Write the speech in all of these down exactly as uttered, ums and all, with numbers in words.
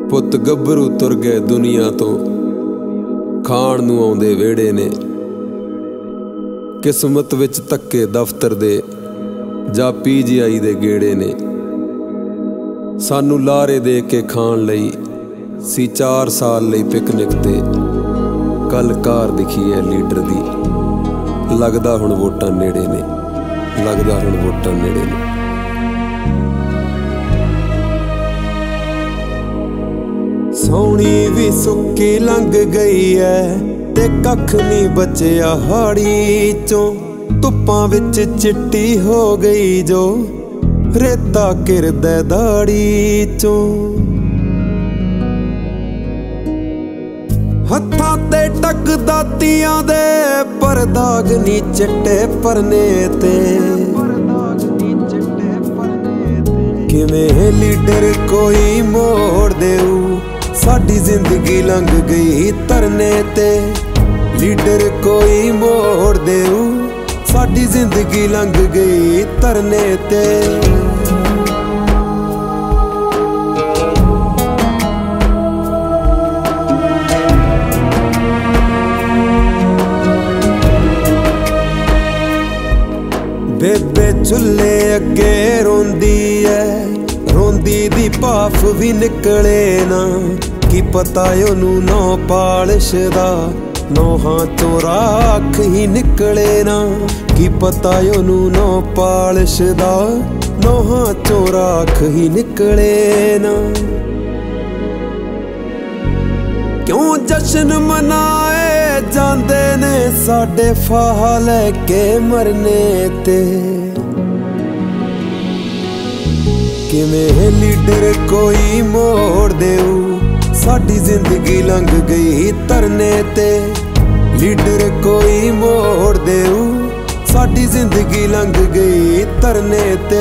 पुत गभरू तुर गए दुनिया तो खाण नूं आउंदे वेड़े ने। किस्मत विच धक्के दफ्तर दे जा पी जी आई दे गेड़े ने। सानू लारे दे के खाण लई सी चार साल लई पिकनिक ते। कल कार दिखी है लीडर दी, लगदा हुण वोटां नेड़े ने, लगदा हुण वोटां नेड़े ने। सौनी भी सुक्की लंघ गई है ते कख नहीं बचिया हाड़ी चों। धुप्पां विच चिट्टी हो गई जो रेता किरदा दाड़ी चों। हत्थां ते टकदा तियां दे पर दाग नी चिट्टे परने ते। किवें लीडर कोई मोड़ देऊ साडी जिंदगी लंघ गई धरने ते। लीडर कोई मोड़ देऊ साडी जिंदगी लंघ गई धरने ते। बेबे चुल्हे अगे रोंदी है, रोंदी दी भाफ भी निकले ना। की पता ओनू नौ पालिश दा नौहां चों राख ही निकले ना। की पता ओनू नौ पालिश दा नौहां चों राख ही निकले ना। क्यों जश्न मनाए जांदे ने साडे फाहा लैके मरने ते। किवें लीडर कोई मोड़ देऊ साडी जिंदगी लंघ गई धरने ते। लीडर कोई मोड़ देऊ साडी जिंदगी लंघ गई धरने ते।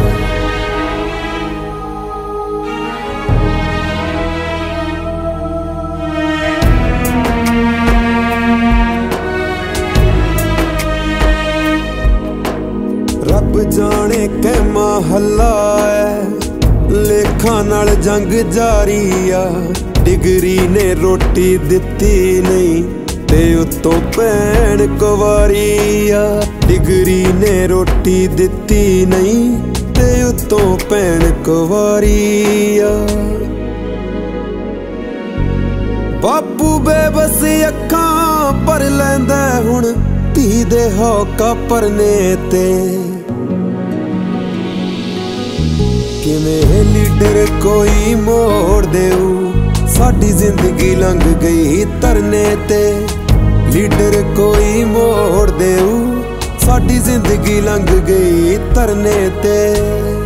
रब जाने कहमा हल्ला है लेखा नाल जंग जारी आ। डिगरी ने रोटी दिती नहीं ते उत्तों भैन कुवारी आ। डिगरी ने रोटी दिती नहीं ते उत्तों भैन कुवारी आ। बापू बेबस अखां भर लैंदा हुण धी दे हौका भरने ते। किवें लीडर कोई मोड़ देऊ साडी जिंदगी लंघ गई धरने ते। लीडर कोई मोड़ देऊ साडी जिंदगी लंघ गई धरने ते।